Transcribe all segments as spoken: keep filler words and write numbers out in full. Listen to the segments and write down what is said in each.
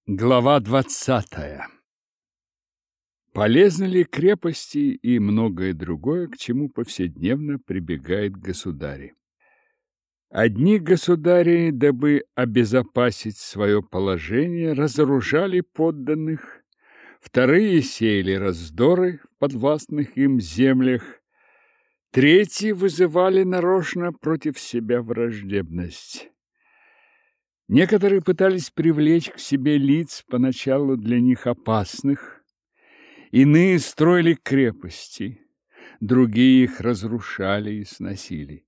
Глава двадцатая. Полезны ли крепости и многое другое, к чему повседневно прибегает государи? Одни государи, дабы обезопасить свое положение, разоружали подданных, вторые сеяли раздоры в подвластных им землях, третьи вызывали нарочно против себя враждебность. Некоторые пытались привлечь к себе лиц, поначалу для них опасных, иные строили крепости, другие их разрушали и сносили.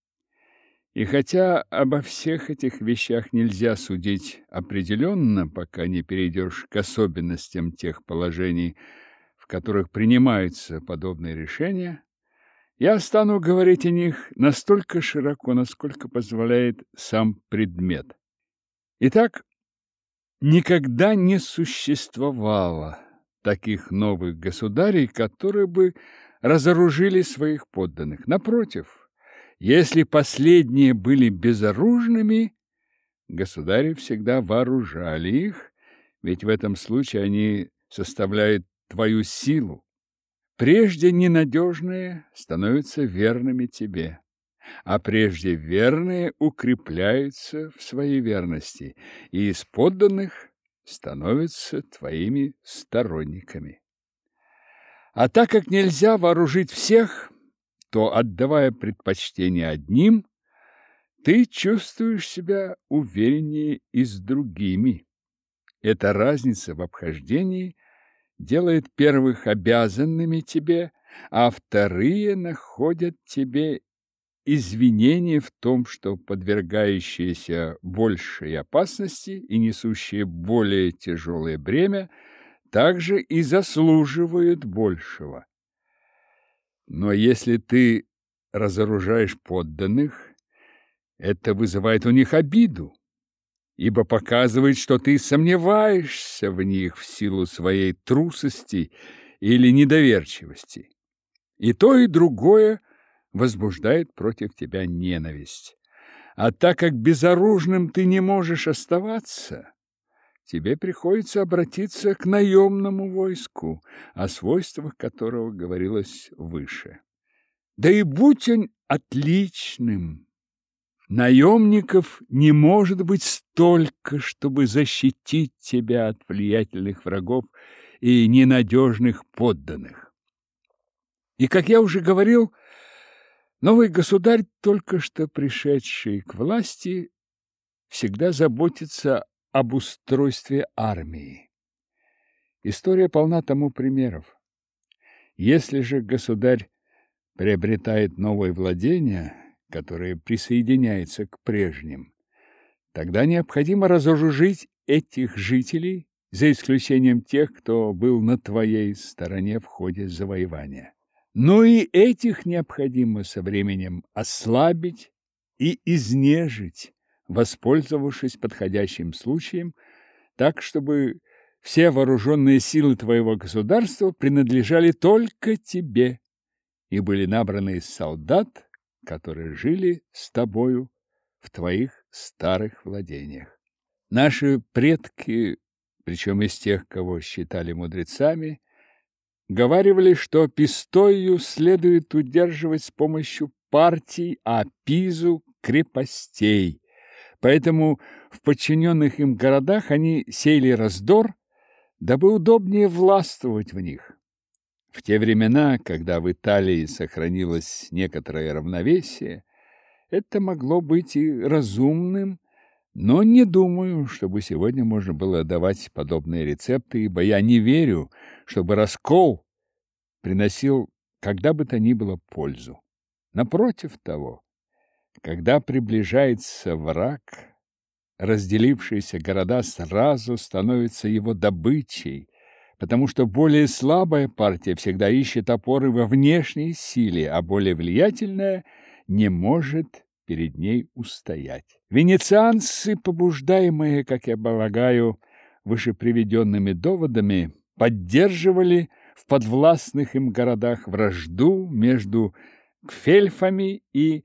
И хотя обо всех этих вещах нельзя судить определенно, пока не перейдешь к особенностям тех положений, в которых принимаются подобные решения, я стану говорить о них настолько широко, насколько позволяет сам предмет. Итак, никогда не существовало таких новых государей, которые бы разоружили своих подданных. Напротив, если последние были безоружными, государи всегда вооружали их, ведь в этом случае они составляют твою силу. Прежде ненадежные становятся верными тебе, а прежде верные укрепляются в своей верности, и из подданных становятся твоими сторонниками. А так как нельзя вооружить всех, то, отдавая предпочтение одним, ты чувствуешь себя увереннее и с другими. Эта разница в обхождении делает первых обязанными тебе, а вторые находят тебе извинение в том, что подвергающиеся большей опасности и несущие более тяжелое бремя также и заслуживают большего. Но если ты разоружаешь подданных, это вызывает у них обиду, ибо показывает, что ты сомневаешься в них в силу своей трусости или недоверчивости. И то, и другое возбуждает против тебя ненависть. А так как безоружным ты не можешь оставаться, тебе приходится обратиться к наемному войску, о свойствах которого говорилось выше. Да и будь он отличным, наемников не может быть столько, чтобы защитить тебя от влиятельных врагов и ненадежных подданных. И, как я уже говорил, новый государь, только что пришедший к власти, всегда заботится об устройстве армии. История полна тому примеров. Если же государь приобретает новые владения, которые присоединяются к прежним, тогда необходимо разоружить этих жителей, за исключением тех, кто был на твоей стороне в ходе завоевания. Но и этих необходимо со временем ослабить и изнежить, воспользовавшись подходящим случаем, так, чтобы все вооруженные силы твоего государства принадлежали только тебе и были набраны из солдат, которые жили с тобою в твоих старых владениях. Наши предки, причем из тех, кого считали мудрецами, говаривали, что Пистою следует удерживать с помощью партий, а Пизу – крепостей. Поэтому в подчиненных им городах они сеяли раздор, дабы удобнее властвовать в них. В те времена, когда в Италии сохранилось некоторое равновесие, это могло быть и разумным, но не думаю, чтобы сегодня можно было давать подобные рецепты, ибо я не верю, чтобы раскол приносил когда бы то ни было пользу. Напротив того, когда приближается враг, разделившиеся города сразу становятся его добычей, потому что более слабая партия всегда ищет опоры во внешней силе, а более влиятельная не может перед ней устоять. Венецианцы, побуждаемые, как я полагаю, вышеприведенными доводами, поддерживали в подвластных им городах вражду между гфельфами и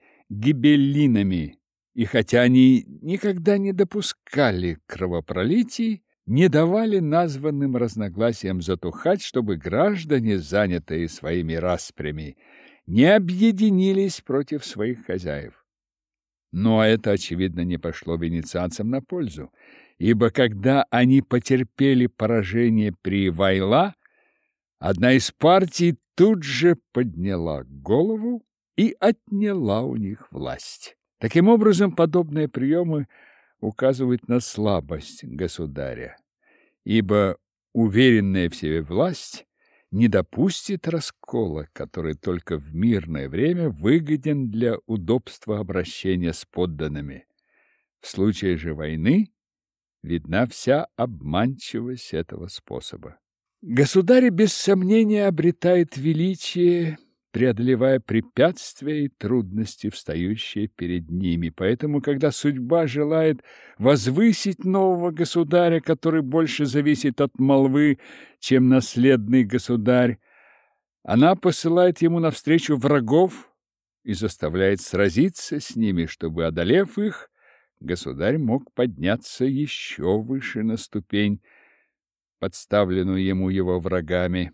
гибеллинами, и хотя они никогда не допускали кровопролитий, не давали названным разногласиям затухать, чтобы граждане, занятые своими распрями, не объединились против своих хозяев. Но это, очевидно, не пошло венецианцам на пользу, ибо когда они потерпели поражение при Вайла, одна из партий тут же подняла голову и отняла у них власть. Таким образом, подобные приемы указывают на слабость государя, ибо уверенная в себе власть не допустит раскола, который только в мирное время выгоден для удобства обращения с подданными. В случае же войны видна вся обманчивость этого способа. Государь без сомнения обретает величие, преодолевая препятствия и трудности, встающие перед ними. Поэтому, когда судьба желает возвысить нового государя, который больше зависит от молвы, чем наследный государь, она посылает ему навстречу врагов и заставляет сразиться с ними, чтобы, одолев их, государь мог подняться еще выше на ступень, подставленную ему его врагами.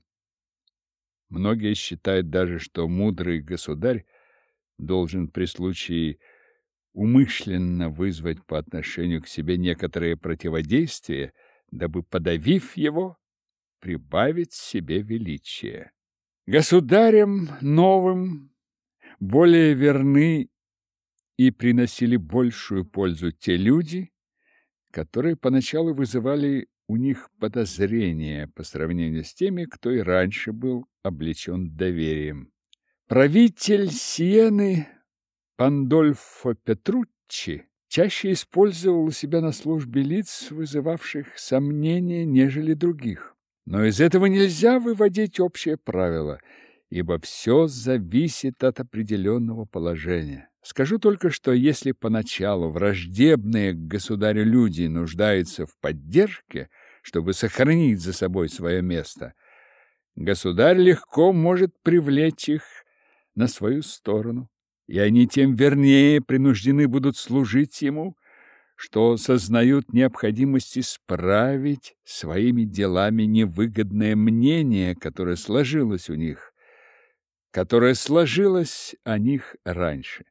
Многие считают даже, что мудрый государь должен при случае умышленно вызвать по отношению к себе некоторые противодействия, дабы, подавив его, прибавить себе величие. Государям новым более верны и приносили большую пользу те люди, которые поначалу вызывали у них подозрения по сравнению с теми, кто и раньше был облечен доверием. Правитель Сиены Пандольфо Петруччи чаще использовал у себя на службе лиц, вызывавших сомнения, нежели других. Но из этого нельзя выводить общее правило, ибо все зависит от определенного положения. Скажу только, что если поначалу враждебные к государю люди нуждаются в поддержке, чтобы сохранить за собой свое место, государь легко может привлечь их на свою сторону, и они тем вернее принуждены будут служить ему, что сознают необходимость исправить своими делами невыгодное мнение, которое сложилось у них, которое сложилось о них раньше.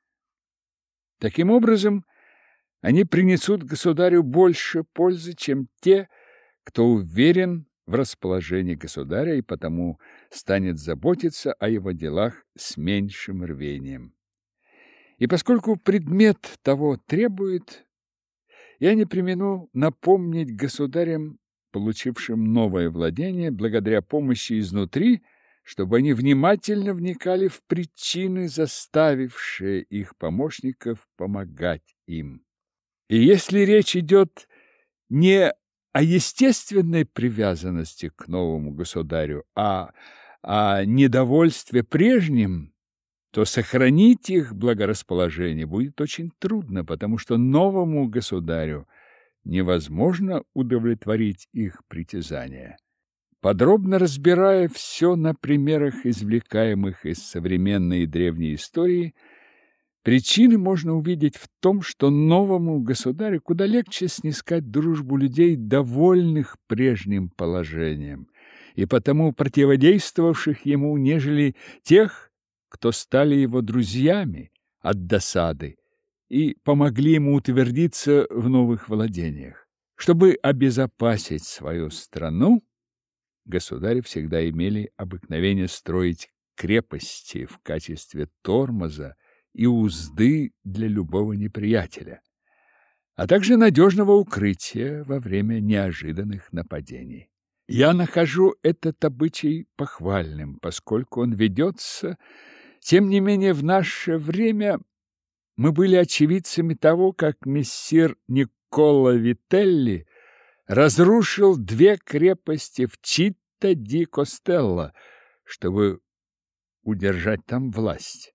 Таким образом, они принесут государю больше пользы, чем те, кто уверен в расположении государя и потому станет заботиться о его делах с меньшим рвением. И поскольку предмет того требует, я не премину напомнить государям, получившим новое владение, благодаря помощи изнутри, чтобы они внимательно вникали в причины, заставившие их помощников помогать им. И если речь идет не о естественной привязанности к новому государю, а о недовольстве прежним, то сохранить их благорасположение будет очень трудно, потому что новому государю невозможно удовлетворить их притязания. Подробно разбирая все на примерах, извлекаемых из современной и древней истории, причины можно увидеть в том, что новому государю куда легче снискать дружбу людей, довольных прежним положением, и потому противодействовавших ему, нежели тех, кто стали его друзьями от досады и помогли ему утвердиться в новых владениях. Чтобы обезопасить свою страну, государи всегда имели обыкновение строить крепости в качестве тормоза и узды для любого неприятеля, а также надежного укрытия во время неожиданных нападений. Я нахожу этот обычай похвальным, поскольку он ведется, тем не менее, в наше время мы были очевидцами того, как мессир Никколо Вителли разрушил две крепости в Читта-ди-Костелло, чтобы удержать там власть.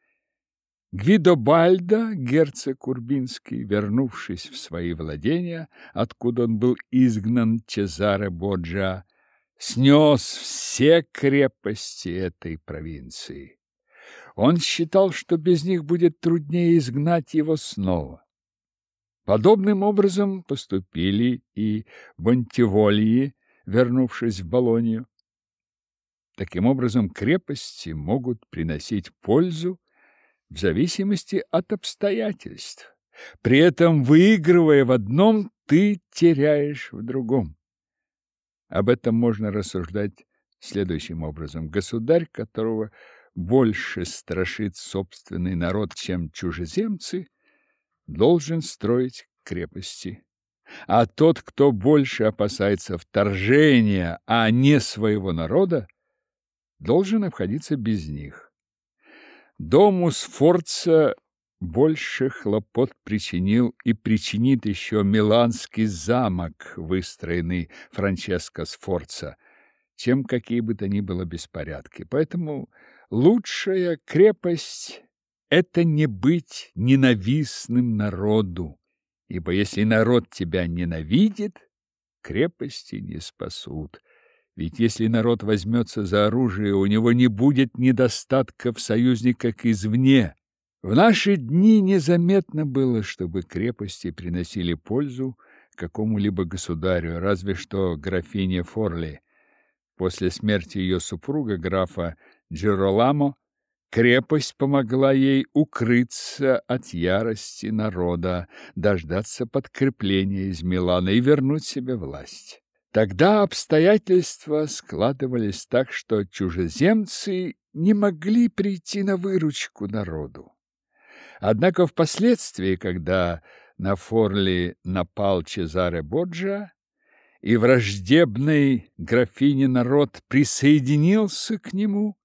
Гвидобальдо, герцог Урбинский, вернувшись в свои владения, откуда он был изгнан Чезаре Борджиа, снес все крепости этой провинции. Он считал, что без них будет труднее изгнать его снова. Подобным образом поступили и Бонтивольи, вернувшись в Болонью. Таким образом, крепости могут приносить пользу в зависимости от обстоятельств. При этом, выигрывая в одном, ты теряешь в другом. Об этом можно рассуждать следующим образом. Государь, которого больше страшит собственный народ, чем чужеземцы, должен строить крепости. А тот, кто больше опасается вторжения, а не своего народа, должен обходиться без них. Дому Сфорца больше хлопот причинил и причинит еще Миланский замок, выстроенный Франческо Сфорца, чем какие бы то ни было беспорядки. Поэтому лучшая крепость – это не быть ненавистным народу, ибо если народ тебя ненавидит, крепости не спасут. Ведь если народ возьмется за оружие, у него не будет недостатка в союзниках извне. В наши дни незаметно было, чтобы крепости приносили пользу какому-либо государю, разве что графине Форли. После смерти ее супруга, графа Джироламо, крепость помогла ей укрыться от ярости народа, дождаться подкрепления из Милана и вернуть себе власть. Тогда обстоятельства складывались так, что чужеземцы не могли прийти на выручку народу. Однако впоследствии, когда на Форли напал Чезаре Борджиа, и враждебный графине народ присоединился к нему,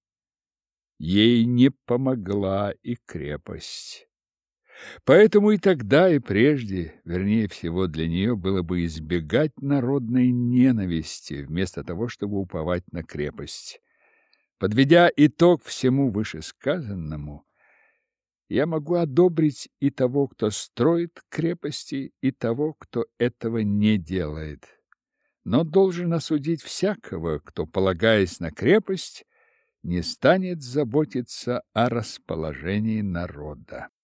ей не помогла и крепость. Поэтому и тогда, и прежде, вернее всего, для нее было бы избегать народной ненависти, вместо того, чтобы уповать на крепость. Подведя итог всему вышесказанному, я могу одобрить и того, кто строит крепости, и того, кто этого не делает. Но должен осудить всякого, кто, полагаясь на крепость, не станет заботиться о расположении народа.